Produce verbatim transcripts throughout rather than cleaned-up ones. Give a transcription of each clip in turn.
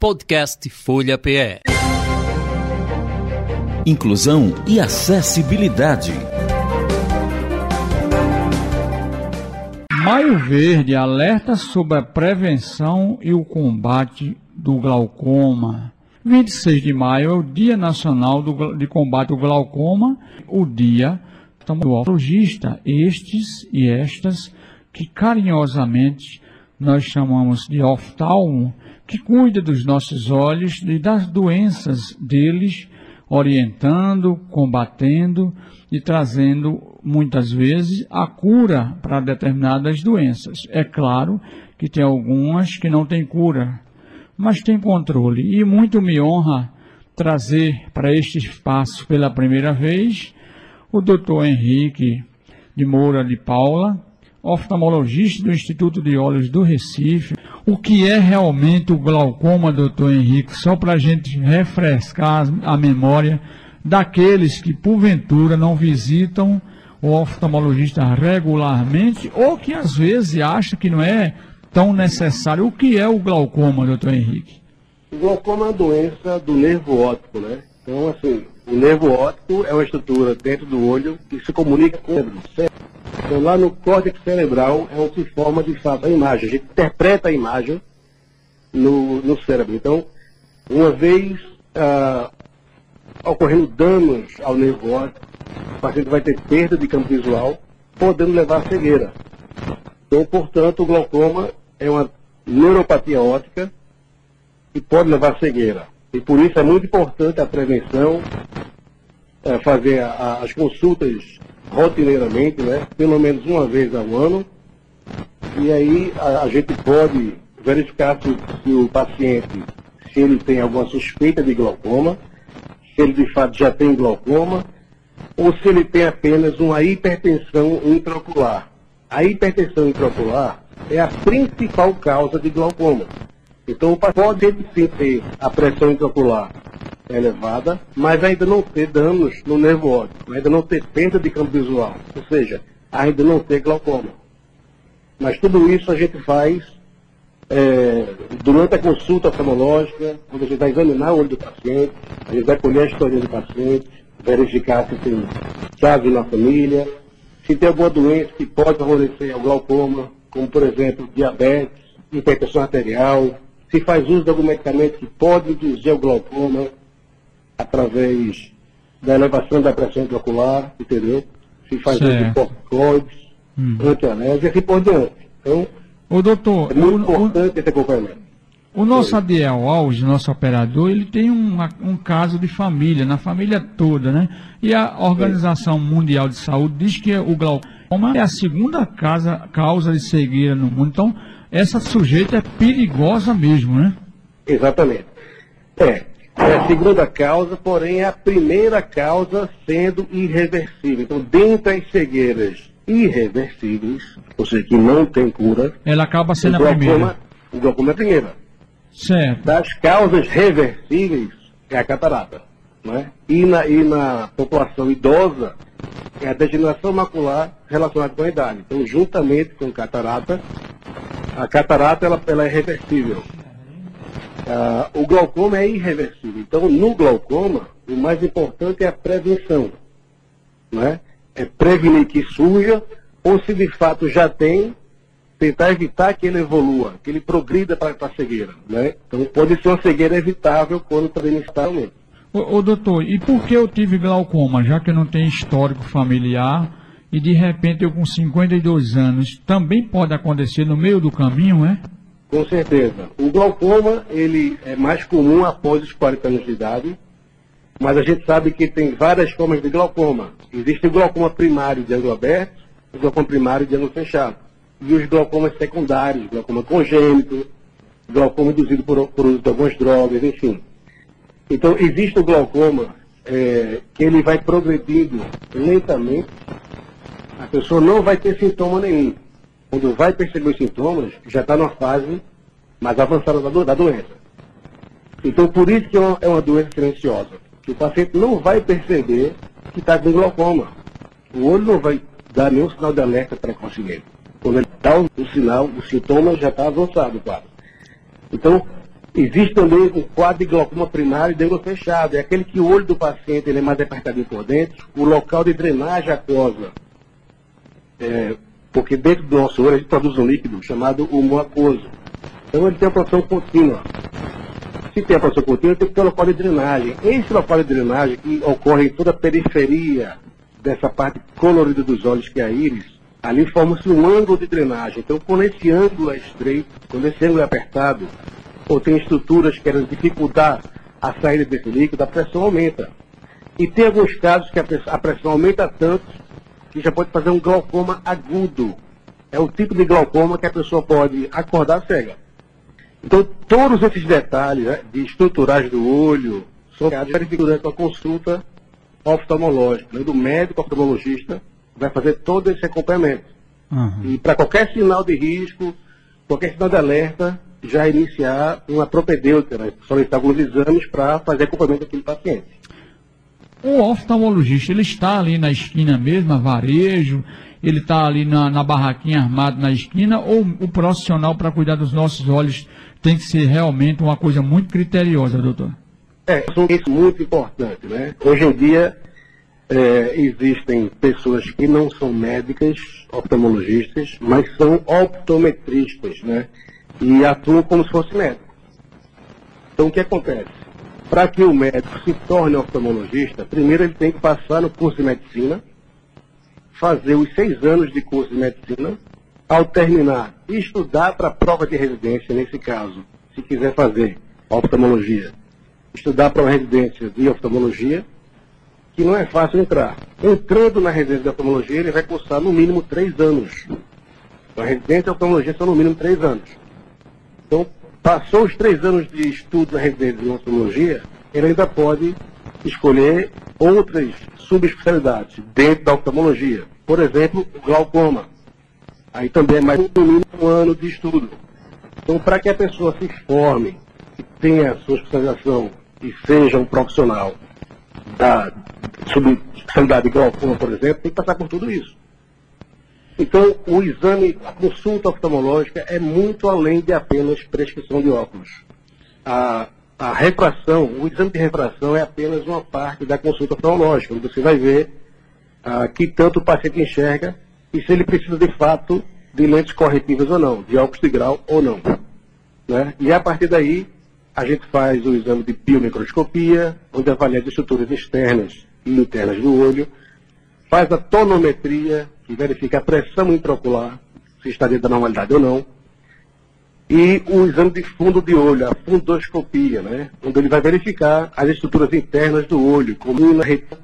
Podcast Folha P E. Inclusão e acessibilidade. Maio Verde alerta sobre a prevenção e o combate do glaucoma. vinte e seis de maio é o Dia Nacional do, de Combate ao Glaucoma, o dia do oftalmologista, estes e estas que carinhosamente nós chamamos de oftalmo, que cuida dos nossos olhos e das doenças deles, orientando, combatendo e trazendo, muitas vezes, a cura para determinadas doenças. É claro que tem algumas que não têm cura, mas tem controle. E muito me honra trazer para este espaço pela primeira vez o doutor Henrique de Moura de Paula, oftalmologista do Instituto de Olhos do Recife. O que é realmente o glaucoma, doutor Henrique? Só para a gente refrescar a memória daqueles que, porventura, não visitam o oftalmologista regularmente ou que, às vezes, acham que não é tão necessário. O que é o glaucoma, doutor Henrique? O glaucoma é uma doença do nervo óptico, né? Então, assim, o nervo óptico é uma estrutura dentro do olho que se comunica com o cérebro. Então, lá no córtex cerebral é onde se forma, de fato, a imagem. A gente interpreta a imagem no, no cérebro. Então, uma vez ah, ocorrendo danos ao nervo óptico, o paciente vai ter perda de campo visual, podendo levar à cegueira. Então, portanto, o glaucoma é uma neuropatia óptica que pode levar à cegueira. E por isso é muito importante a prevenção, é, fazer a, a, as consultas rotineiramente, né, pelo menos uma vez ao ano, e aí a, a gente pode verificar se, se o paciente, se ele tem alguma suspeita de glaucoma, se ele de fato já tem glaucoma, ou se ele tem apenas uma hipertensão intraocular. A hipertensão intraocular é a principal causa de glaucoma. Então, pode sim ter a pressão intraocular elevada, mas ainda não ter danos no nervo óptico, ainda não ter perda de campo visual, ou seja, ainda não ter glaucoma. Mas tudo isso a gente faz é, durante a consulta oftalmológica, quando a gente vai examinar o olho do paciente, a gente vai colher a história do paciente, verificar se tem caso na família, se tem alguma doença que pode favorecer ao glaucoma, como, por exemplo, diabetes, hipertensão arterial, se faz uso de algum medicamento que pode induzir o glaucoma através da elevação da pressão intraocular, entendeu? Se faz certo. Uso de corticoides, hum. antialérgicos e assim por diante. Então, o doutor, é muito o, importante o, esse acompanhamento. O nosso Adiel Alves, nosso operador, ele tem um, um caso de família, na família toda, né? E a Organização Sim. Mundial de Saúde diz que o glaucoma é a segunda causa, causa de cegueira no mundo. Então, essa sujeita é perigosa mesmo, né? Exatamente. É, é a segunda causa, porém é a primeira causa sendo irreversível. Então, dentre as cegueiras irreversíveis, ou seja, que não tem cura, ela acaba sendo a glaucoma, primeira. O glaucoma é a primeira. Certo. Das causas reversíveis é a catarata. Não é? E, na, e na população idosa é a degeneração macular relacionada com a idade. Então, juntamente com catarata, a catarata ela, ela é reversível. Ah, o glaucoma é irreversível. Então, no glaucoma, o mais importante é a prevenção. Não é? É prevenir que surja, ou se de fato já tem, tentar evitar que ele evolua, que ele progrida para a cegueira. Né? Então, pode ser uma cegueira evitável quando está inicialmente. Ô, ô doutor, e por que eu tive glaucoma, já que eu não tenho histórico familiar, e de repente eu com cinquenta e dois anos, também pode acontecer no meio do caminho, é? Com certeza. O glaucoma, ele é mais comum após os quarenta anos de idade, mas a gente sabe que tem várias formas de glaucoma. Existe o glaucoma primário de ângulo aberto, o glaucoma primário de ângulo fechado. E os glaucomas secundários, glaucoma congênito, glaucoma induzido por, por uso de algumas drogas, enfim. Então, existe o glaucoma é, que ele vai progredindo lentamente, a pessoa não vai ter sintoma nenhum. Quando vai perceber os sintomas, já está numa fase mais avançada da, do, da doença. Então, por isso que é uma, é uma doença silenciosa. Que o paciente não vai perceber que está com glaucoma. O olho não vai dar nenhum sinal de alerta precocemente. Quando ele dá o, o sinal, o sintoma já está avançado, claro. Então, Existe também um quadro de glaucoma primário de ângulo fechado. É aquele que o olho do paciente ele é mais apertadinho por dentro, o local de drenagem aquosa. É, porque dentro do nosso olho a gente produz um líquido chamado humor aquoso. Então ele tem uma produção contínua. Se tem a produção contínua, tem que ter um local de drenagem. Esse local de drenagem que ocorre em toda a periferia dessa parte colorida dos olhos, que é a íris, ali forma-se um ângulo de drenagem. Então, quando esse ângulo é estreito, quando esse ângulo é apertado, ou tem estruturas que querem dificultar a saída desse líquido, a pressão aumenta. E tem alguns casos que a pressão, a pressão aumenta tanto que já pode fazer um glaucoma agudo. É o tipo de glaucoma que a pessoa pode acordar cega. Então, todos esses detalhes, né, de estruturais do olho são verificados durante uma consulta oftalmológica, né, do médico oftalmologista, vai fazer todo esse acompanhamento. Uhum. E para qualquer sinal de risco, qualquer sinal de alerta, já iniciar uma propedêutica, né, solicitar alguns exames para fazer acompanhamento daquele paciente. O oftalmologista, ele está ali na esquina mesmo, a varejo, ele está ali na, na barraquinha armado na esquina, ou o profissional para cuidar dos nossos olhos tem que ser realmente uma coisa muito criteriosa, doutor? É, isso é muito importante, né? Hoje em dia, é, existem pessoas que não são médicas, oftalmologistas, mas são optometristas, né? E atuam como se fosse médico. Então, o que acontece? Para que o médico se torne oftalmologista, primeiro ele tem que passar no curso de medicina, fazer os seis anos de curso de medicina, ao terminar, estudar para a prova de residência, nesse caso, se quiser fazer oftalmologia, estudar para uma residência de oftalmologia, que não é fácil entrar. Entrando na residência de oftalmologia, ele vai cursar no mínimo três anos. Então, a residência de oftalmologia são no mínimo três anos. Então, passou os três anos de estudo na residência de oftalmologia, ele ainda pode escolher outras subespecialidades dentro da oftalmologia. Por exemplo, o glaucoma. Aí também é mais no mínimo um ano de estudo. Então, para que a pessoa se forme, que tenha a sua especialização e seja um profissional da subespecialidade de glaucoma, por exemplo, tem que passar por tudo isso. Então, o exame, a consulta oftalmológica é muito além de apenas prescrição de óculos. A, a refração, o exame de refração é apenas uma parte da consulta oftalmológica, onde você vai ver ah, que tanto o paciente enxerga e se ele precisa de fato de lentes corretivas ou não, de óculos de grau ou não. Né? E a partir daí, a gente faz o exame de biomicroscopia, onde avalia as estruturas externas e internas do olho, faz a tonometria, que verifica a pressão intraocular, se está dentro da normalidade ou não, e o exame de fundo de olho, a fundoscopia, né? Onde ele vai verificar as estruturas internas do olho, como a retina,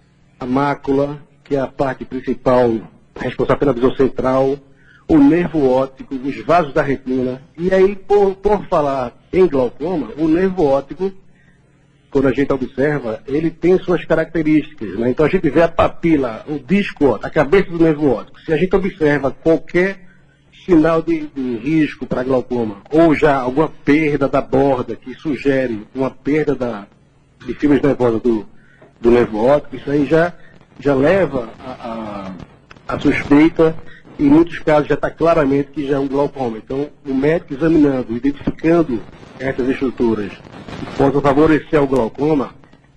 a mácula, que é a parte principal responsável pela visão central, o nervo óptico, os vasos da retina. E aí, por, por falar em glaucoma, o nervo óptico, quando a gente observa, ele tem suas características, né? Então a gente vê a papila, o disco óptico, a cabeça do nervo óptico. Se a gente observa qualquer sinal de, de risco para glaucoma, ou já alguma perda da borda que sugere uma perda da, de fibras nervosas do, do nervo óptico, isso aí já, já leva a, a, a suspeita. Em muitos casos já está claramente que já é um glaucoma. Então, o médico examinando, identificando essas estruturas que possam favorecer o glaucoma,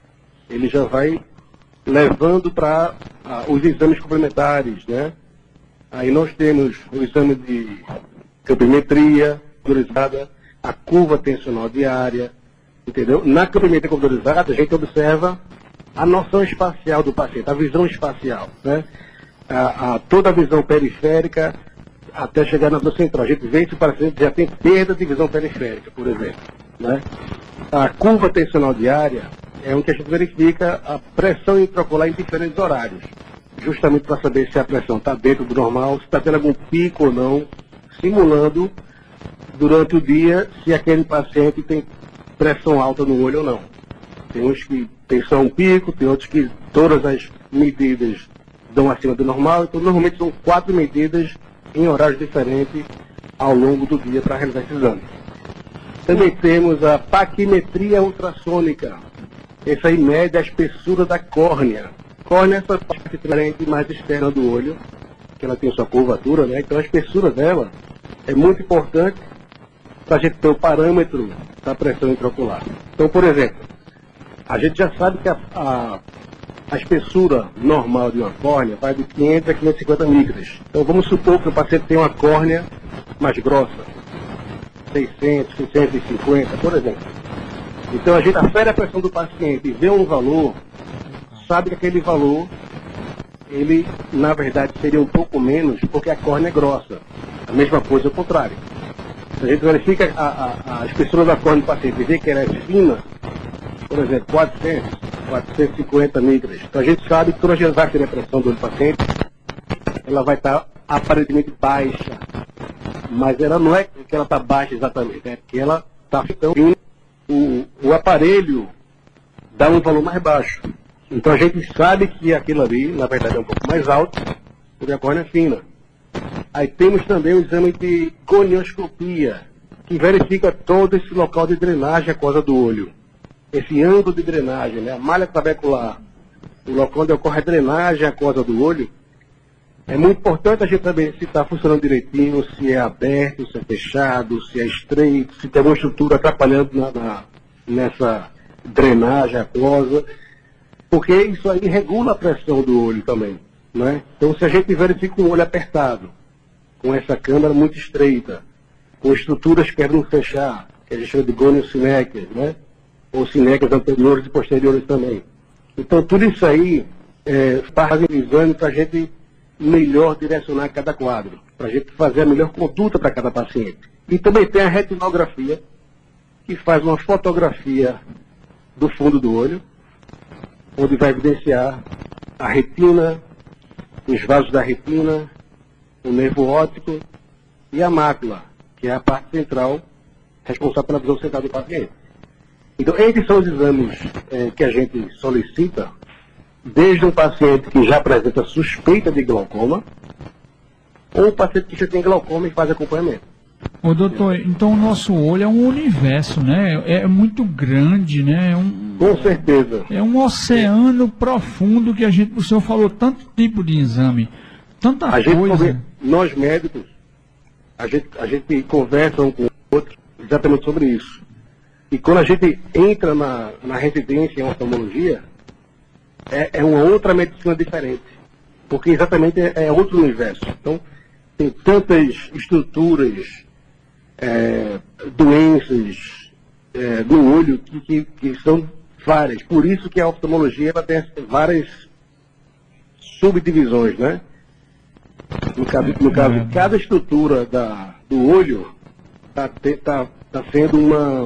ele já vai levando para ah, os exames complementares, né? Aí nós temos o exame de campimetria computadorizada, a curva tensional diária, entendeu? Na campimetria computadorizada, a gente observa a noção espacial do paciente, a visão espacial, né? A, a, toda a visão periférica até chegar na visão central. A gente vê se o paciente já tem perda de visão periférica, por exemplo. Né? A curva tensional diária é onde a gente verifica a pressão intraocular em diferentes horários, justamente para saber se a pressão está dentro do normal, se está tendo algum pico ou não, simulando durante o dia se aquele paciente tem pressão alta no olho ou não. Tem uns que tem só um pico, tem outros que todas as medidas dão acima do normal, então normalmente são quatro medidas em horários diferentes ao longo do dia para realizar esse exame. Também temos a paquimetria ultrassônica. Essa aí mede a espessura da córnea. Córnea é essa parte diferente mais externa do olho, que ela tem sua curvatura, né? Então a espessura dela é muito importante para a gente ter o parâmetro da pressão intraocular. Então, por exemplo, a gente já sabe que a, a, a espessura normal de uma córnea vai de quinhentos a quinhentos e cinquenta micras. Então, vamos supor que o paciente tem uma córnea mais grossa, seiscentos, seiscentos e cinquenta, por exemplo. Então, a gente afere a pressão do paciente e vê um valor, sabe que aquele valor, ele, na verdade, seria um pouco menos, porque a córnea é grossa. A mesma coisa ao contrário. Se a gente verifica a, a, a espessura da córnea do paciente e vê que ela é fina, por exemplo, quatrocentos, quatrocentos e cinquenta micras. Então, a gente sabe que quando a gente vai ter a pressão do paciente, ela vai estar aparentemente baixa. Mas ela não é que ela está baixa exatamente, é que ela está ficando. O, o aparelho dá um valor mais baixo. Então a gente sabe que aquilo ali, na verdade, é um pouco mais alto, porque a córnea é fina. Aí temos também o exame de gonioscopia, que verifica todo esse local de drenagem aquosa do olho. Esse ângulo de drenagem, né? A malha trabecular, o local onde ocorre a drenagem aquosa do olho. É muito importante a gente saber se está funcionando direitinho, se é aberto, se é fechado, se é estreito, se tem alguma estrutura atrapalhando na, na, nessa drenagem aquosa, porque isso aí regula a pressão do olho também, né? Então, se a gente verifica um olho apertado, com essa câmara muito estreita, com estruturas querendo fechar, que a gente chama de goniosinéquias, né? Ou sinéquias anteriores e posteriores também. Então, tudo isso aí é, faz um exame para a gente melhor direcionar cada quadro, para a gente fazer a melhor conduta para cada paciente. E também tem a retinografia, que faz uma fotografia do fundo do olho, onde vai evidenciar a retina, os vasos da retina, o nervo óptico e a mácula, que é a parte central responsável pela visão central do paciente. Então, esses são os exames é, que a gente solicita, desde um paciente que já apresenta suspeita de glaucoma, ou um paciente que já tem glaucoma e faz acompanhamento. Ô doutor, então o nosso olho é um universo, né? É muito grande, né? É um, Com certeza. É um oceano profundo que a gente, o senhor falou tanto tipo de exame, tanta a gente coisa. Conversa, nós médicos, a gente, a gente conversa um com o outro exatamente sobre isso. E quando a gente entra na, na residência em oftalmologia, é, é uma outra medicina diferente, porque exatamente é, é outro universo. Então, tem tantas estruturas, é, doenças é, do olho que, que, que são várias. Por isso que a oftalmologia ela tem várias subdivisões, né? No caso, no caso cada estrutura da, do olho está tá, tá sendo uma,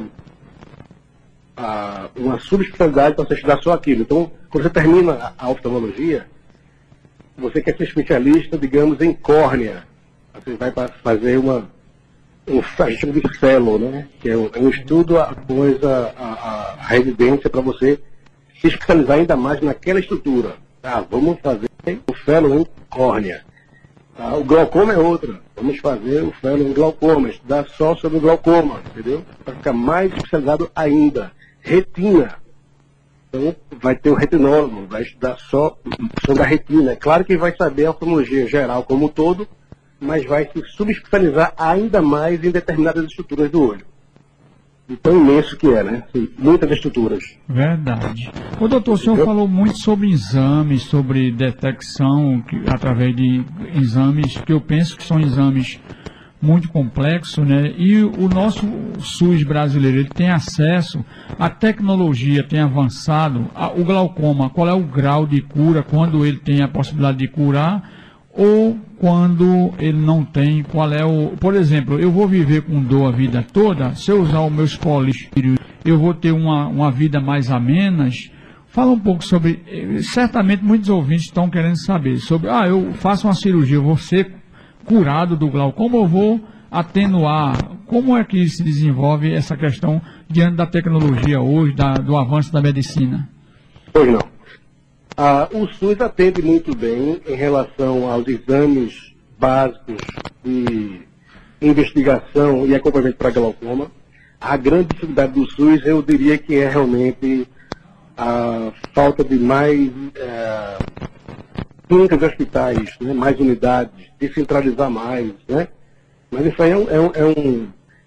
a, uma subespecialidade para você estudar só aquilo. Então, quando você termina a, a oftalmologia, você quer ser especialista, digamos, em córnea. Você vai fazer uma, um, a gente chama de fellow, né? Que é um, é um estudo após a, a, a residência para você se especializar ainda mais naquela estrutura. Tá, vamos fazer o fellow em córnea. Tá, o glaucoma é outra. Vamos fazer o fellow em glaucoma, estudar só sobre o glaucoma, entendeu? Para ficar mais especializado ainda. Retina. Então, vai ter o retinólogo, vai estudar só sobre a retina. É claro que vai saber a oftalmologia geral como um todo, mas vai se subespecializar ainda mais em determinadas estruturas do olho. E tão imenso que é, né? Tem muitas estruturas. Verdade. Ô doutor, o senhor eu... falou muito sobre exames, sobre detecção, que, através de exames, que eu penso que são exames muito complexos, né? E o nosso SUS brasileiro, ele tem acesso à tecnologia, tem avançado. A, o glaucoma, qual é o grau de cura, quando ele tem a possibilidade de curar, ou quando ele não tem, qual é o... Por exemplo, eu vou viver com dor a vida toda, se eu usar o meu colírio, eu vou ter uma, uma vida mais amena. Fala um pouco sobre... Certamente muitos ouvintes estão querendo saber sobre... Ah, eu faço uma cirurgia, eu vou ser curado do glaucoma, eu vou atenuar. Como é que se desenvolve essa questão diante da tecnologia hoje, da, do avanço da medicina? Pois não. Ah, o SUS atende muito bem em relação aos exames básicos de investigação e acompanhamento para glaucoma. A grande dificuldade do SUS, eu diria que é realmente a falta de mais é, clínicas e hospitais, né, mais unidades, descentralizar mais, né? Mas isso aí é um, é um, é um,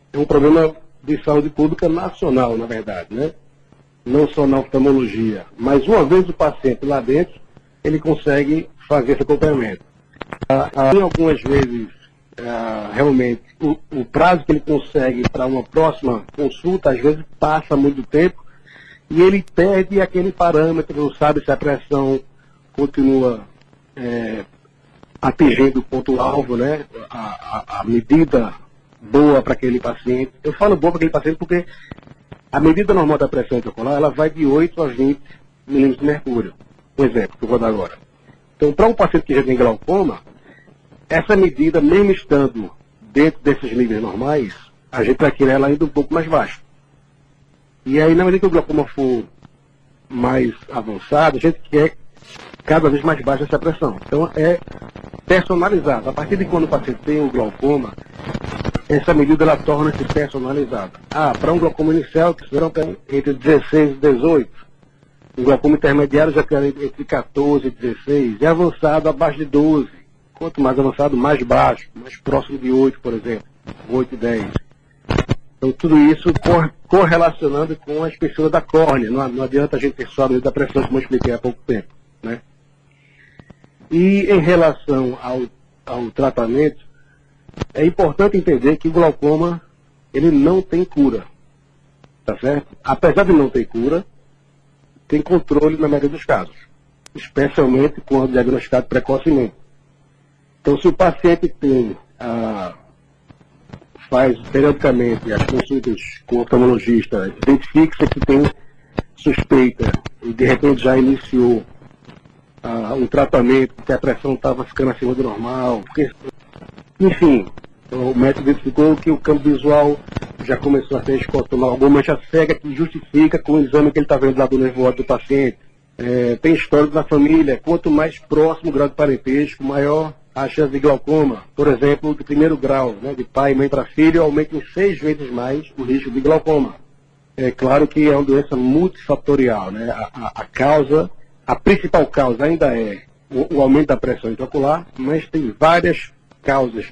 é um problema de saúde pública nacional, na verdade, né? Não só na oftalmologia, mas uma vez o paciente lá dentro, ele consegue fazer esse acompanhamento. Ah, ah, algumas vezes, ah, realmente, o, o prazo que ele consegue para uma próxima consulta, às vezes passa muito tempo, e ele perde aquele parâmetro, não sabe se a pressão continua é, atingindo o ponto-alvo, né? A, a, a medida boa para aquele paciente. Eu falo boa para aquele paciente porque a medida normal da pressão intraocular, ela vai de oito a vinte milímetros de mercúrio. Um exemplo que eu vou dar agora. Então, para um paciente que já tem glaucoma, essa medida, mesmo estando dentro desses níveis normais, a gente vai querer ela ainda um pouco mais baixa. E aí, na medida que o glaucoma for mais avançado, a gente quer cada vez mais baixa essa pressão. Então, é personalizado. A partir de quando o paciente tem o glaucoma, essa medida ela torna-se personalizada. Ah, para um glaucoma inicial, que serão entre dezesseis e dezoito. Um glaucoma intermediário já quer entre quatorze e dezesseis. E avançado, abaixo de doze. Quanto mais avançado, mais baixo. Mais próximo de oito, por exemplo. oito e dez. Então, tudo isso cor correlacionando com a espessura da córnea. Não, não adianta a gente ter só a medida da pressão, como eu expliquei há pouco tempo, né? E em relação ao, ao tratamento, é importante entender que o glaucoma, ele não tem cura, tá certo? Apesar de não ter cura, tem controle na maioria dos casos, especialmente quando diagnosticado precocemente. Então, se o paciente tem, ah, faz periodicamente as consultas com o oftalmologista, identifica que tem suspeita e de repente já iniciou ah, um tratamento, porque a pressão estava ficando acima do normal, porque, enfim, o médico identificou que o campo visual já começou a ter escotoma, alguma mancha cega que justifica com o exame que ele está vendo lá do nervo óptico do paciente. É, tem histórico na família, quanto mais próximo o grau de parentesco, maior a chance de glaucoma. Por exemplo, de primeiro grau, né, de pai e mãe para filho, aumenta em seis vezes mais o risco de glaucoma. É claro que é uma doença multifatorial, né? A, a, a causa, a principal causa ainda é o, o aumento da pressão intraocular, mas tem várias causas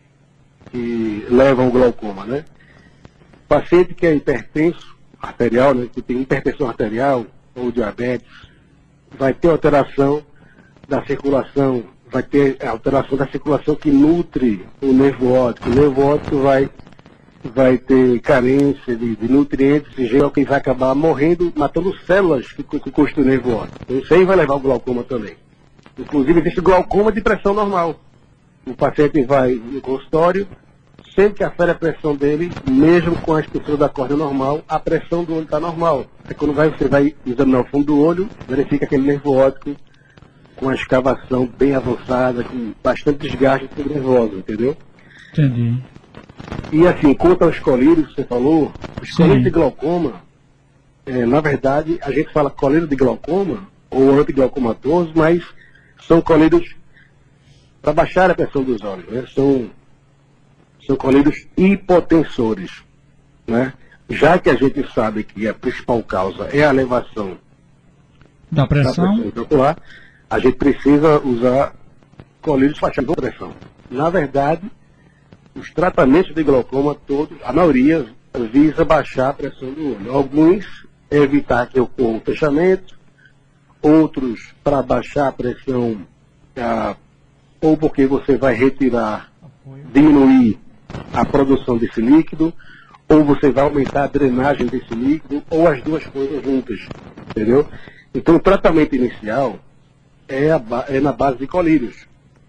que levam ao glaucoma, né? Paciente que é hipertenso arterial, né, que tem hipertensão arterial ou diabetes, vai ter alteração da circulação, vai ter alteração da circulação que nutre o nervo óptico. O nervo óptico vai, vai ter carência de, de nutrientes, em geral, que vai acabar morrendo, matando células que, que constituem o nervo óptico. Então, isso aí vai levar ao glaucoma também. Inclusive, existe glaucoma de pressão normal. O paciente vai no consultório, sempre que afere a pressão dele, mesmo com a espessura da córnea normal, a pressão do olho está normal. Aí quando vai, você vai examinar o fundo do olho, verifica aquele nervo óptico com a escavação bem avançada, com bastante desgaste nervoso, entendeu? Entendi. E assim, quanto aos colírios que você falou, os colírios de glaucoma, é, na verdade, a gente fala colírio de glaucoma, ou antiglaucomatoso, mas são colírios para baixar a pressão dos olhos, né? São, são colírios hipotensores, né? Já que a gente sabe que a principal causa é a elevação da pressão, da pressão intraocular, a gente precisa usar colírios para baixar a pressão. Na verdade, os tratamentos de glaucoma todos, a maioria visa baixar a pressão do olho. Alguns evitar que ocorra um fechamento, outros para baixar a pressão, ah, ou porque você vai retirar, diminuir a produção desse líquido, ou você vai aumentar a drenagem desse líquido, ou as duas coisas juntas, entendeu? Então o tratamento inicial é, a, é na base de colírios.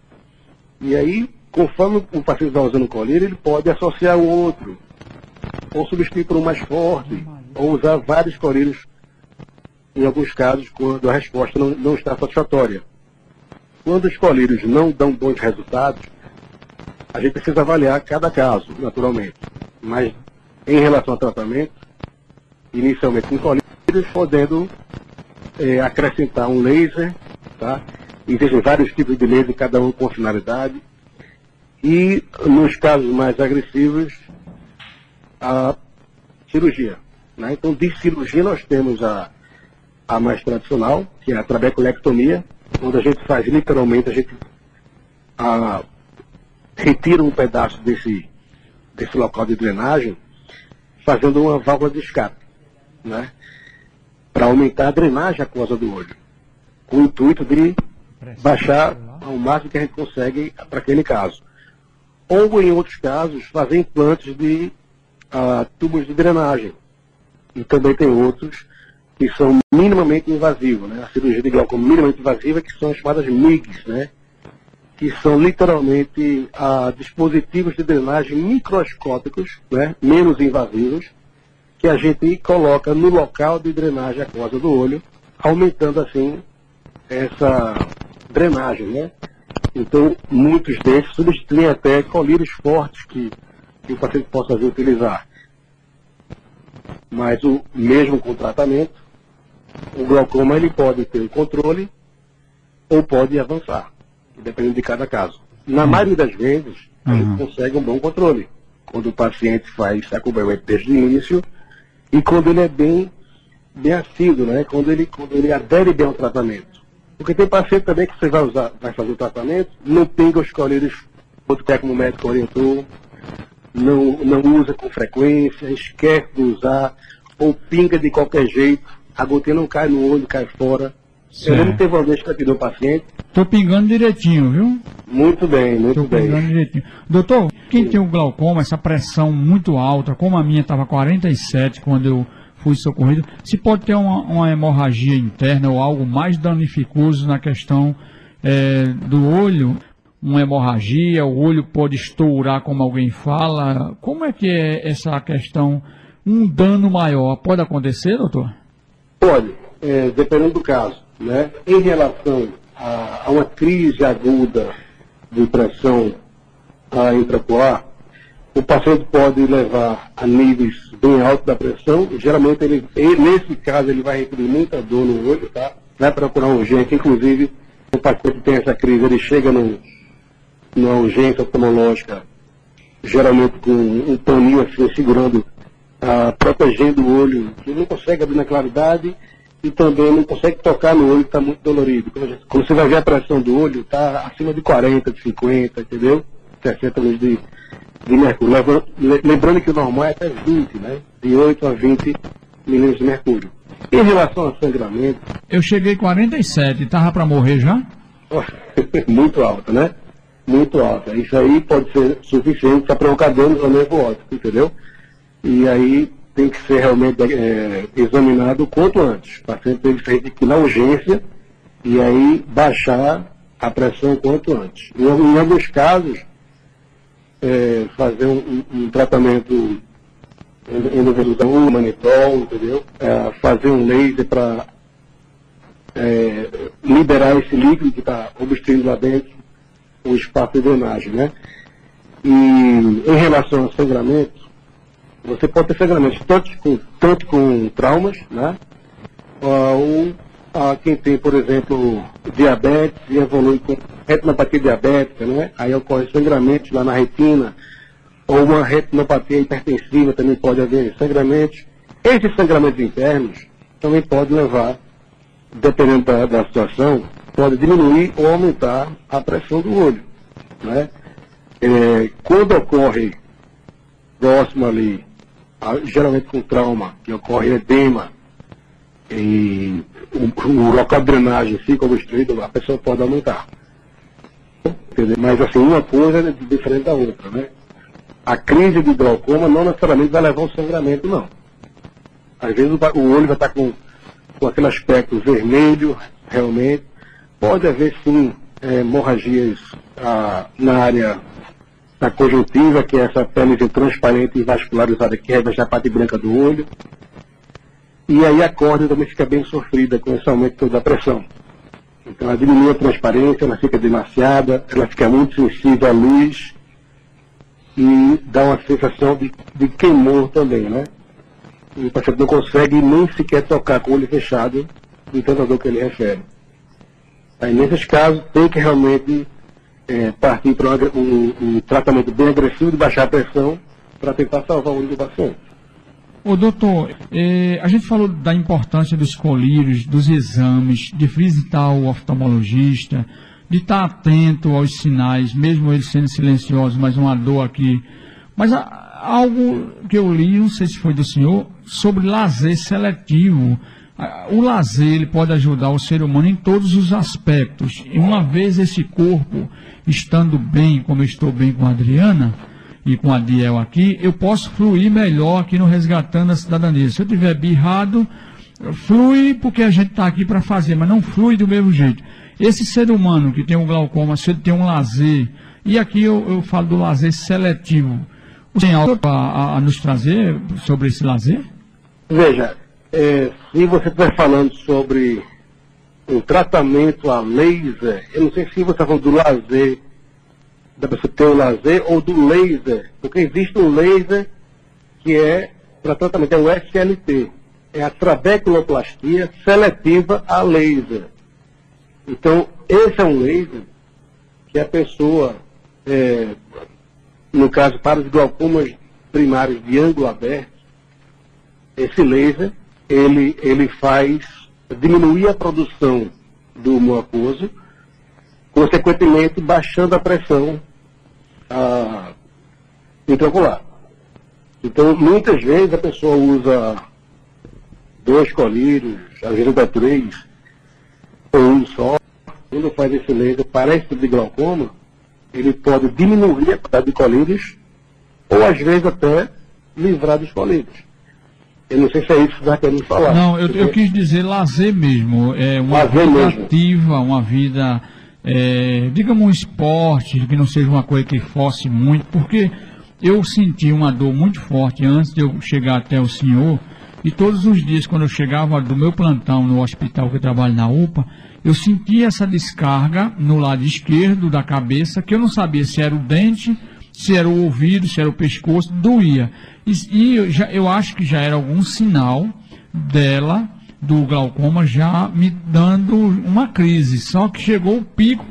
E aí, conforme o paciente vai usando o colírio, ele pode associar o outro, ou substituir por um mais forte, ou usar vários colírios, em alguns casos, quando a resposta não, não está satisfatória. Quando os colírios não dão bons resultados, a gente precisa avaliar cada caso, naturalmente. Mas, em relação ao tratamento, inicialmente com colírios, podendo é, acrescentar um laser, tá? Existem vários tipos de laser, cada um com finalidade. E, nos casos mais agressivos, a cirurgia, né? Então, de cirurgia, nós temos a, a mais tradicional, que é a trabeculectomia, onde a gente faz, literalmente, a gente a, retira um pedaço desse, desse local de drenagem, fazendo uma válvula de escape, né? Para aumentar a drenagem aquosa do olho, com o intuito de baixar ao máximo que a gente consegue para aquele caso. Ou, em outros casos, fazer implantes de uh, tubos de drenagem. E também tem outros que são minimamente invasivos, né? A cirurgia de glaucoma minimamente invasiva, que são as chamadas M I Gs, né? Que são literalmente uh, dispositivos de drenagem microscópicos, né? Menos invasivos, que a gente coloca no local de drenagem aquosa do olho, aumentando assim essa drenagem, né? Então, muitos desses substituem até colírios fortes que, que o paciente possa vir utilizar. Mas o mesmo com o tratamento, o glaucoma ele pode ter o controle ou pode avançar, dependendo de cada caso. Na uhum. maioria das vezes, a gente uhum. consegue um bom controle, quando o paciente faz acompanhamento desde o início e quando ele é bem, bem assíduo, né? quando, ele, quando ele adere bem ao tratamento. Porque tem paciente também que você vai, usar, vai fazer o tratamento, não pinga os colírios, outro que é como o médico orientou, não, não usa com frequência, esquece de usar, ou pinga de qualquer jeito, a gotinha não cai no olho, cai fora. Certo. Eu não teve uma vez que eu pedi ao paciente. Estou pingando direitinho, viu? Muito bem, muito Tô bem. Pingando direitinho. Doutor, quem Sim. tem o glaucoma, essa pressão muito alta, como a minha estava quarenta e sete quando eu fui socorrido, se pode ter uma, uma hemorragia interna ou algo mais danificoso na questão é, do olho, uma hemorragia, o olho pode estourar, como alguém fala. Como é que é essa questão, um dano maior? Pode acontecer, doutor? Pode, é, dependendo do caso, né? Em relação a, a uma crise aguda de pressão a intraocular, o paciente pode levar a níveis bem altos da pressão. Geralmente, ele, ele, nesse caso, ele vai requerer muita dor no olho, tá? Vai procurar uma urgência. Inclusive, o paciente tem essa crise, ele chega no, numa urgência oftalmológica, geralmente com um paninho assim, segurando, ah, protegendo o olho, que ele não consegue abrir na claridade e também não consegue tocar no olho, que está muito dolorido. Quando você vai ver a pressão do olho, está acima de quarenta, de cinquenta, entendeu? sessenta de, de mercúrio. Lembrando que o normal é até vinte, né? De oito a vinte milímetros de mercúrio. Em relação ao sangramento... Eu cheguei quarenta e sete, estava para morrer já? Muito alta, né? Muito alta. Isso aí pode ser suficiente para provocar danos ao nervo óptico, entendeu? E aí tem que ser realmente é, examinado o quanto antes. O paciente tem que ir na urgência e aí baixar a pressão o quanto antes. Em, em alguns casos, é, fazer um, um, um tratamento endovenoso, manitol, entendeu? É, fazer um laser para é, liberar esse líquido que está obstruindo lá dentro o espaço de drenagem, né? E em relação ao sangramento, você pode ter sangramentos tanto com, tanto com traumas, né? Ou a quem tem, por exemplo, diabetes e evolui com retinopatia diabética, né? Aí ocorre sangramento lá na retina, ou uma retinopatia hipertensiva também pode haver sangramentos. Esses sangramentos internos também podem levar, dependendo da, da situação, pode diminuir ou aumentar a pressão do olho, né? É, quando ocorre próximo ali, geralmente com trauma, que ocorre edema, e o, o local de drenagem fica obstruído, a pessoa pode aumentar. Entendeu? Mas assim, uma coisa é diferente da outra, né? A crise de glaucoma não necessariamente vai levar ao sangramento, não. Às vezes o, o olho vai estar com, com aquele aspecto vermelho, realmente. Pode haver sim é, hemorragias ah, na área da conjuntiva, que é essa pele transparente e vascularizada que reveste a parte branca do olho. E aí a córnea também fica bem sofrida com esse aumento da pressão. Então ela diminui a transparência, ela fica demasiada, ela fica muito sensível à luz e dá uma sensação de, de queimor também, né? E o paciente não consegue nem sequer tocar com o olho fechado de tanta dor que ele refere. Aí nesses casos tem que realmente é, partir para um, um tratamento bem agressivo de baixar a pressão para tentar salvar o olho do paciente. Ô doutor, eh, a gente falou da importância dos colírios, dos exames, de visitar o oftalmologista, de estar atento aos sinais, mesmo eles sendo silenciosos, mas uma dor aqui. Mas a, algo que eu li, não sei se foi do senhor, sobre lazer seletivo. O lazer ele pode ajudar o ser humano em todos os aspectos. E uma vez esse corpo estando bem, como eu estou bem com a Adriana e com a Diel aqui, eu posso fluir melhor aqui no Resgatando a Cidadania. Se eu tiver birrado, flui porque a gente está aqui para fazer, mas não flui do mesmo jeito. Esse ser humano que tem um glaucoma, se ele tem um lazer, e aqui eu, eu falo do lazer seletivo, você tem algo a, a, a nos trazer sobre esse lazer? Veja, é, se você estiver falando sobre um tratamento a laser, eu não sei se você está falando do lazer, da pessoa ter o lazer ou do laser, porque existe um laser que é para tratamento, é o S L T, é a trabeculoplastia seletiva a laser. Então, esse é um laser que a pessoa, é, no caso para os glaucomas primários de ângulo aberto, esse laser, ele, ele faz diminuir a produção do humor aquoso, consequentemente baixando a pressão a, intraocular. Então, muitas vezes a pessoa usa dois colírios, às vezes até três, ou um só. Quando faz esse laser para esse tipo de glaucoma, ele pode diminuir a quantidade de colírios, ou às vezes até livrar dos colírios. Eu não sei se é isso que você está querendo falar. Não, eu, eu quis dizer lazer mesmo. É uma lazer vida mesmo. ativa, uma vida, é, digamos, um esporte, que não seja uma coisa que force muito, porque eu senti uma dor muito forte antes de eu chegar até o senhor, e todos os dias, quando eu chegava do meu plantão no hospital que eu trabalho na U P A, eu sentia essa descarga no lado esquerdo da cabeça, que eu não sabia se era o dente, se era o ouvido, se era o pescoço, doía. E, e eu, já, eu acho que já era algum sinal dela, do glaucoma, já me dando uma crise. Só que chegou o pico,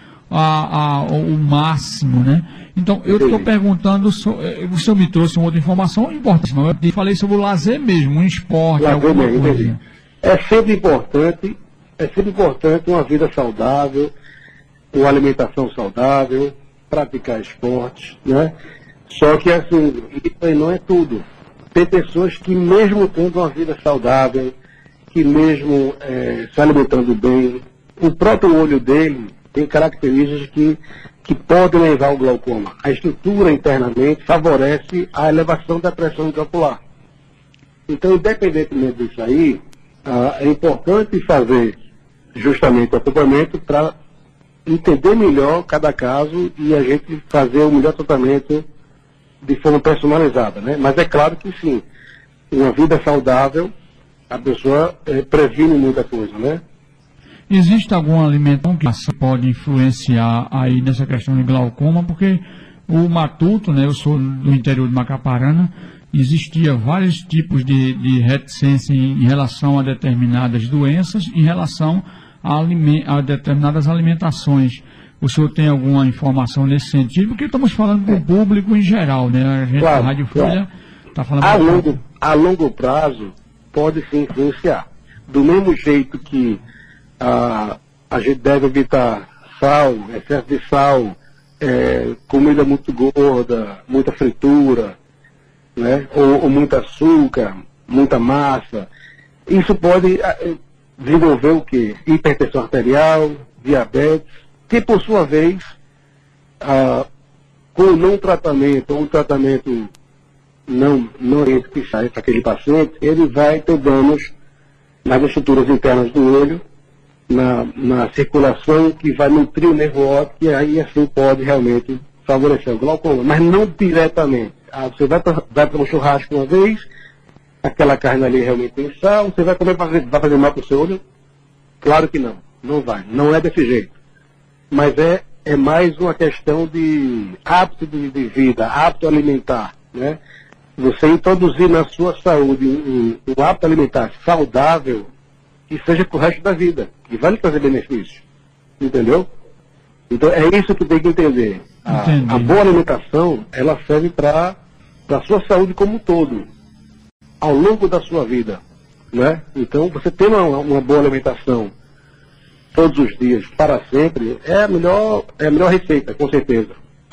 a, a, o máximo, né? Então, eu estou perguntando, so, o senhor me trouxe uma outra informação importante, mas eu falei sobre o lazer mesmo, um esporte, lazer alguma mesmo, coisa. É sempre importante, é sempre importante uma vida saudável, uma alimentação saudável, praticar esportes, né? Só que, assim, isso aí não é tudo. Tem pessoas que, mesmo tendo uma vida saudável, que mesmo é, se alimentando bem, o próprio olho dele tem características que, que podem levar ao glaucoma. A estrutura internamente favorece a elevação da pressão intraocular. Então, independentemente disso aí, ah, é importante fazer justamente o acompanhamento para entender melhor cada caso e a gente fazer o melhor tratamento de forma personalizada, né? Mas é claro que sim, uma vida saudável, a pessoa é, previne muita coisa, né? Existe alguma alimentação que pode influenciar aí nessa questão de glaucoma? Porque o matuto, né, eu sou do interior de Macaparana, existia vários tipos de, de reticência em, em relação a determinadas doenças, em relação a, aliment, a determinadas alimentações. O senhor tem alguma informação nesse sentido? Porque estamos falando para o público em geral, né? A gente Claro, da Rádio Folha está falando... A longo, a longo prazo, pode se influenciar. Do mesmo jeito que a, a gente deve evitar sal, excesso de sal, é, comida muito gorda, muita fritura, né? ou, ou muito açúcar, muita massa. Isso pode é, desenvolver o quê? Hipertensão arterial, diabetes, que por sua vez, ah, com o não tratamento, ou um tratamento não, não que sai para aquele paciente, ele vai ter danos nas estruturas internas do olho, na, na circulação que vai nutrir o nervo óptico, e aí assim pode realmente favorecer o glaucoma, mas não diretamente. Ah, você vai para vai um churrasco uma vez, aquela carne ali realmente tem sal, você vai comer, vai fazer mal para o seu olho? Claro que não, não vai, não é desse jeito. Mas é, é mais uma questão de hábito de, de vida, hábito alimentar, né? Você introduzir na sua saúde um, um hábito alimentar saudável que seja para o resto da vida, que vai lhe trazer benefício, entendeu? Então é isso que tem que entender. A, a boa alimentação, ela serve para a sua saúde como um todo, ao longo da sua vida, né? Então você tem uma, uma boa alimentação todos os dias, para sempre, é a melhor, é a melhor receita, com certeza.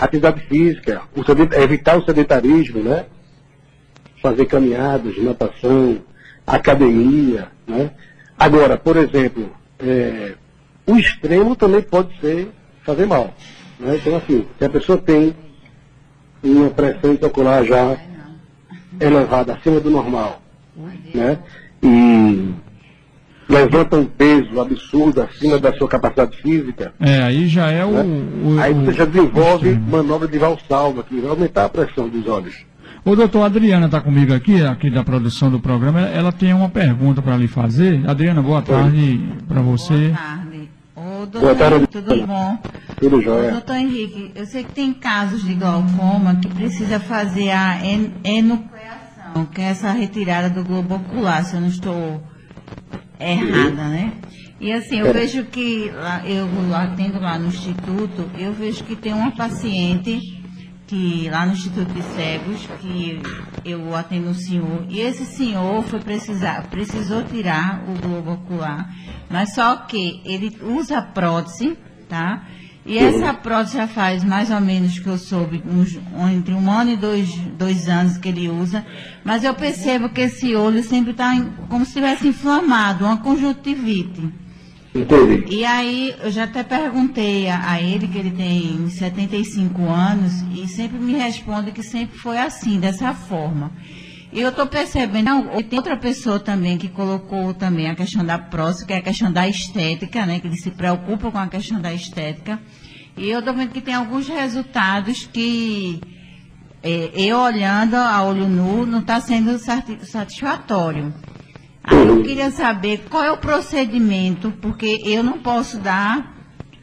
atividade física, o sedent- evitar o sedentarismo, né? Fazer caminhadas, natação, academia, né? Agora, por exemplo, é, o extremo também pode ser fazer mal, né? Então, assim, se a pessoa tem uma pressão intraocular já elevada, acima do normal, né? E levanta um peso absurdo acima da sua capacidade física, É, aí já é o... né? o- Aí o- você já desenvolve o extremo. manobra de valsalva, que vai aumentar a pressão dos olhos. O doutor Adriana está comigo aqui, aqui da produção do programa. Ela, ela tem uma pergunta para lhe fazer. Adriana, boa tarde para você. Boa tarde. Ô, doutor, Boa tarde, tudo doutora. bom? Tudo Ô, jóia. doutor Henrique, eu sei que tem casos de glaucoma que precisa fazer a en- enucleação, que é essa retirada do globo ocular, se eu não estou errada, né? E assim, eu É. vejo que lá, eu atendo lá no Instituto, eu vejo que tem uma paciente que lá no Instituto de Cegos, que eu atendo um senhor, e esse senhor foi precisar, precisou tirar o globo ocular, mas só que ele usa prótese, tá? E essa prótese já faz mais ou menos, que eu soube, uns, entre um ano e dois, dois anos que ele usa, mas eu percebo que esse olho sempre está como se estivesse inflamado, uma conjuntivite. Entendi. E aí, eu já até perguntei a, a ele, que ele tem setenta e cinco anos, e sempre me responde que sempre foi assim, dessa forma. E eu estou percebendo, não, e tem outra pessoa também que colocou também a questão da próstata, que é a questão da estética, né, que ele se preocupa com a questão da estética. E eu estou vendo que tem alguns resultados que, é, eu olhando a olho nu, não está sendo sati- satisfatório. Aí eu queria saber qual é o procedimento, porque eu não posso dar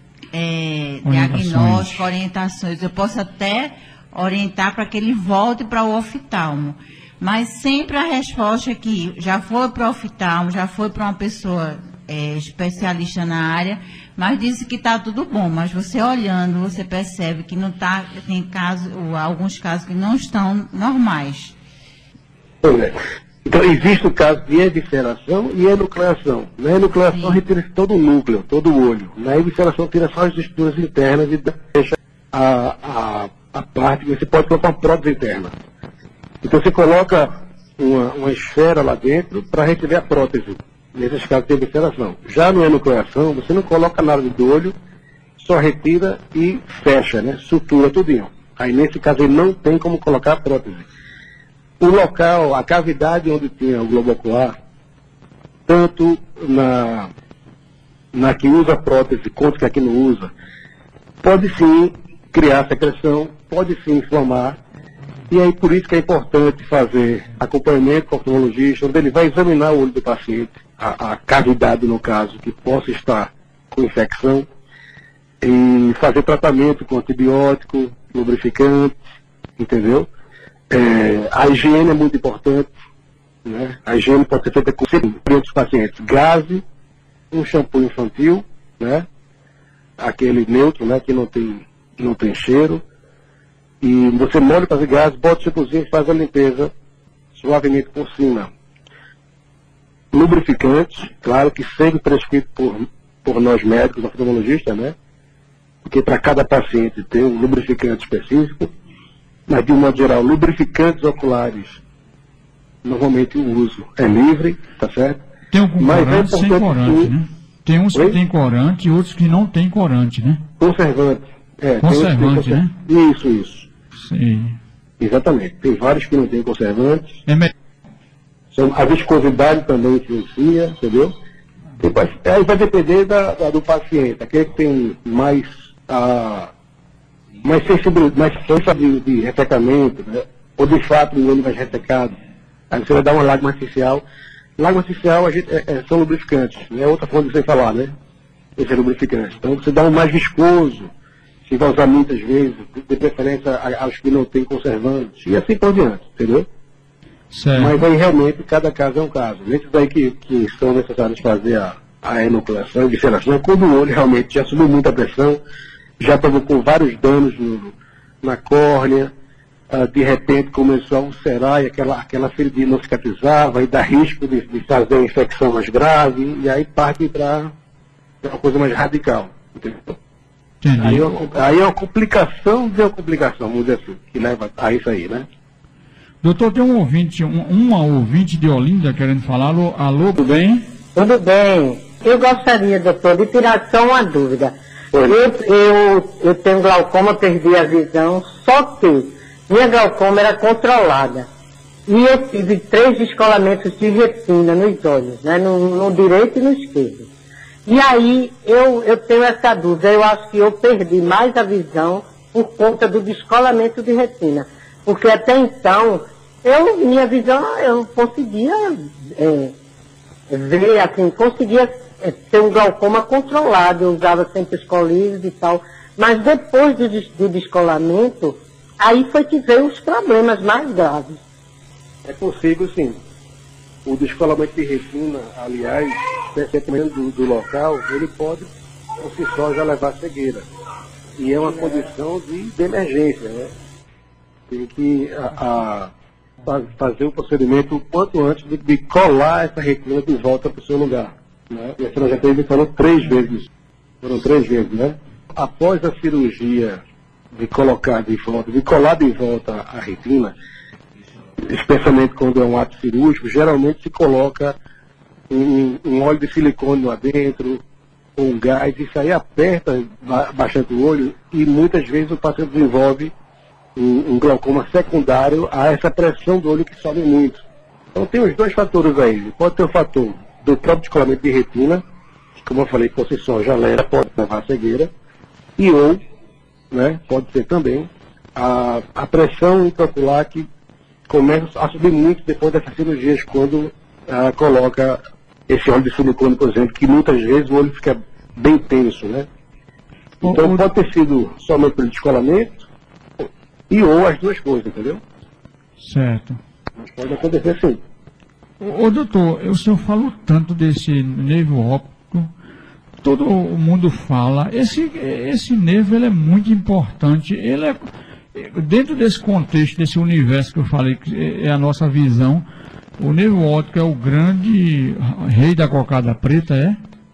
é, Orientações. diagnóstico, orientações. Eu posso até orientar para que ele volte para o oftalmo. Mas sempre a resposta é que já foi para o oftalmo, já foi para uma pessoa é, especialista na área, mas disse que está tudo bom. Mas você olhando, você percebe que não tá, tem casos, alguns casos que não estão normais. Pois é. Então, existe o caso de evisceração e enucleação. Na enucleação, Sim. retira todo o núcleo, todo o olho. Na evisceração, tira só as estruturas internas e deixa a, a, a parte que você pode colocar uma prótese interna. Então, você coloca uma, uma esfera lá dentro para receber a prótese, nesses casos de evisceração. Já no enucleação, você não coloca nada do olho, só retira e fecha, né? Sutura tudinho. Aí, nesse caso, ele não tem como colocar a prótese. O local, a cavidade onde tinha o globo ocular, tanto na, na que usa prótese quanto que aqui não usa, pode sim criar secreção, pode sim inflamar, e aí por isso que é importante fazer acompanhamento com o oftalmologista, onde ele vai examinar o olho do paciente, a, a cavidade no caso, que possa estar com infecção, e fazer tratamento com antibiótico, lubrificante, entendeu? É, a higiene é muito importante, né? A higiene pode ser feita com para outros pacientes. Gaze, um shampoo infantil, né? Aquele neutro, né? Que não tem, não tem cheiro. E você molha para gás, bota o shampoozinho e faz a limpeza suavemente por cima. Lubrificante, claro que sempre prescrito por, por nós médicos, oftalmologistas, né? Porque para cada paciente tem um lubrificante específico. Mas, de um modo geral, lubrificantes oculares, normalmente o uso é livre, tá certo? Tem um com Mas é corante sem importante corante, sim. né? Tem uns Oi? que tem corante e outros que não tem corante, né? Conservante. É, tem outros que tem Conservante, né? conser- Isso, isso. Sim. Exatamente. Tem vários que não têm conservantes. É me... São, a viscosidade também influencia, entendeu? E vai, aí vai depender da, da- do paciente. Aquele que tem mais, ah, mais sensibilidade, mais força de, de ressecamento, né? Ou de fato o olho mais ressecado. Aí você vai dar uma lágrima artificial. Lágrima artificial a gente, é, é, são lubrificantes. É outra forma de você falar, né? Esse é lubrificante. Então você dá um mais viscoso. Se vai usar muitas vezes, de preferência a- aos que não têm conservantes. E assim por diante, entendeu? Certo. Mas aí realmente cada caso é um caso. Nesses aí que, que são necessários fazer a, a enucleação, a evisceração, é quando o olho realmente já subiu muita pressão, já provocou vários danos no, na córnea, ah, de repente começou a ulcerar e aquela, aquela ferida não cicatrizava e dá risco de, de fazer uma infecção mais grave, e aí parte para uma coisa mais radical. Entendeu? Aí é, uma, aí é uma complicação de uma complicação, vamos dizer assim, que leva a isso aí, né? Doutor, tem um ouvinte, um, uma ouvinte de Olinda querendo falar. Alô, alô, tudo bem? Tudo bem. Eu gostaria, doutor, de tirar só uma dúvida. Eu, eu, eu tenho glaucoma, perdi a visão, só que minha glaucoma era controlada. E eu tive três descolamentos de retina nos olhos, né, no, no direito e no esquerdo. E aí eu, eu tenho essa dúvida, eu acho que eu perdi mais a visão por conta do descolamento de retina. Porque até então, eu, minha visão, eu conseguia é, ver, assim, conseguia é, ter um glaucoma controlado, eu usava sempre os colírios e tal. Mas depois do, do descolamento, aí foi que veio os problemas mais graves. É possível, sim. O descolamento de retina, aliás, dependendo do, do local, ele pode, por si só, já levar a cegueira. E é uma condição de, de emergência, né? Tem que a, a, fazer o procedimento o quanto antes de, de colar essa retina de volta para o seu lugar. Né? E a senhora já teve falando três vezes. Foram três vezes, né? Após a cirurgia de colocar de volta, de colar de volta a retina, especialmente quando é um ato cirúrgico, geralmente se coloca um, um óleo de silicone lá dentro, ou um gás, isso aí aperta bastante o olho e muitas vezes o paciente desenvolve um, um glaucoma secundário a essa pressão do olho que sobe muito. Então tem os dois fatores aí. Pode ter o fator do próprio descolamento de retina, que, como eu falei, por si só já leva, pode levar a cegueira, e ou, né, pode ser também a, a pressão intraocular que começa a subir muito depois dessas cirurgias, quando ah, coloca esse óleo de silicone, por exemplo, que muitas vezes o olho fica bem tenso, né? Então o, pode ter sido somente pelo descolamento e ou as duas coisas, entendeu? Certo. Pode acontecer sim. Ô, ô doutor, o senhor falou tanto desse nervo óptico, todo mundo fala, esse, esse nervo ele é muito importante, ele é... Dentro desse contexto, desse universo que eu falei, que é a nossa visão, o nervo óptico é o grande rei da cocada preta, é?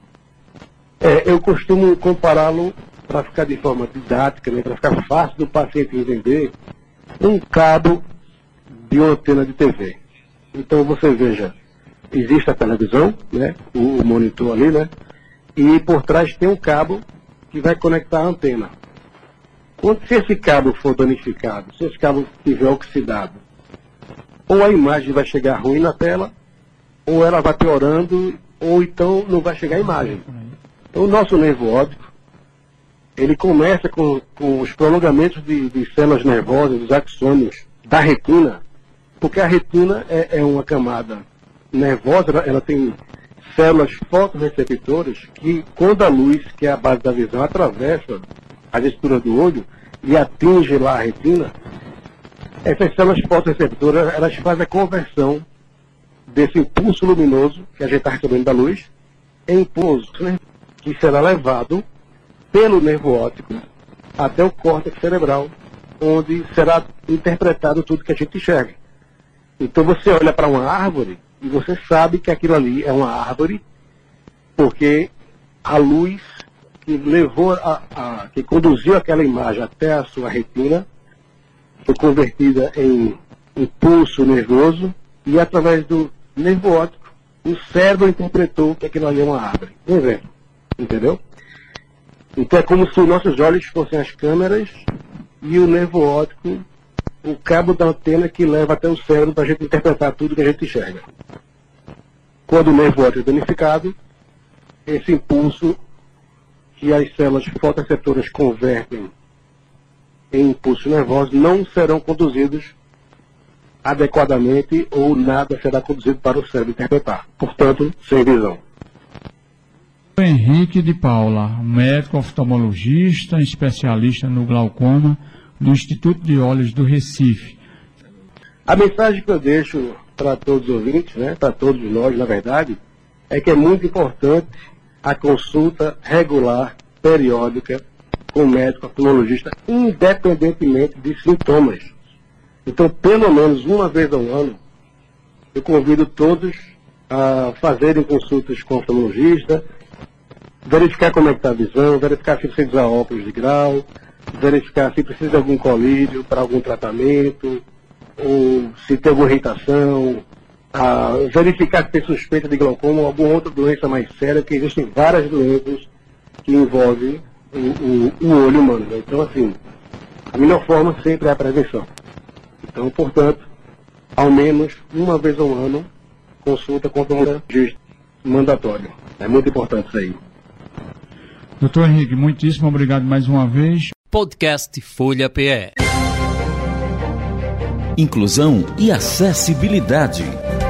É, eu costumo compará-lo, para ficar de forma didática, né, para ficar fácil do paciente entender, um cabo de uma antena de T V. Então você veja, existe a televisão, né, o monitor ali, né, e por trás tem um cabo que vai conectar a antena. Quando, se esse cabo for danificado, se esse cabo estiver oxidado, ou a imagem vai chegar ruim na tela, ou ela vai piorando, ou então não vai chegar a imagem. Então o nosso nervo óptico, ele começa com, com os prolongamentos de, de células nervosas, dos axônios da retina, porque a retina é, é uma camada nervosa, ela, ela tem células fotorreceptoras que, quando a luz, que é a base da visão, atravessa a estrutura do olho e atinge lá a retina, essas células fotorreceptoras, elas fazem a conversão desse impulso luminoso que a gente está recebendo da luz em impulso, né, que será levado pelo nervo óptico até o córtex cerebral, onde será interpretado tudo que a gente enxerga. Então você olha para uma árvore e você sabe que aquilo ali é uma árvore, porque a luz que levou a, a, que conduziu aquela imagem até a sua retina, foi convertida em impulso nervoso e através do nervo óptico, o cérebro interpretou que aquilo ali é uma árvore. Um exemplo, entendeu? Então é como se os nossos olhos fossem as câmeras e o nervo óptico, o cabo da antena que leva até o cérebro para a gente interpretar tudo que a gente enxerga. Quando o nervo óptico é danificado, esse impulso que as células fotorreceptoras convertem em impulsos nervosos não serão conduzidos adequadamente ou nada será conduzido para o cérebro interpretar. Portanto, sem visão. Henrique de Paula, médico oftalmologista, especialista no glaucoma, do Instituto de Olhos do Recife. A mensagem que eu deixo para todos os ouvintes, né, para todos nós, na verdade, é que é muito importante a consulta regular, periódica, com o médico oftalmologista, independentemente de sintomas. Então, pelo menos uma vez ao ano, eu convido todos a fazerem consultas com o oftalmologista, verificar como é que está a visão, verificar se precisa usar óculos de grau, verificar se precisa de algum colírio para algum tratamento, ou se tem alguma irritação, a verificar se tem suspeita de glaucoma ou alguma outra doença mais séria, porque existem várias doenças que envolvem o, o, o olho humano. Né? Então, assim, a melhor forma sempre é a prevenção. Então, portanto, ao menos uma vez ao ano, consulta com oftalmologista mandatório. É muito importante isso aí. Doutor Henrique, muitíssimo obrigado mais uma vez. Podcast Folha P E. Inclusão e acessibilidade.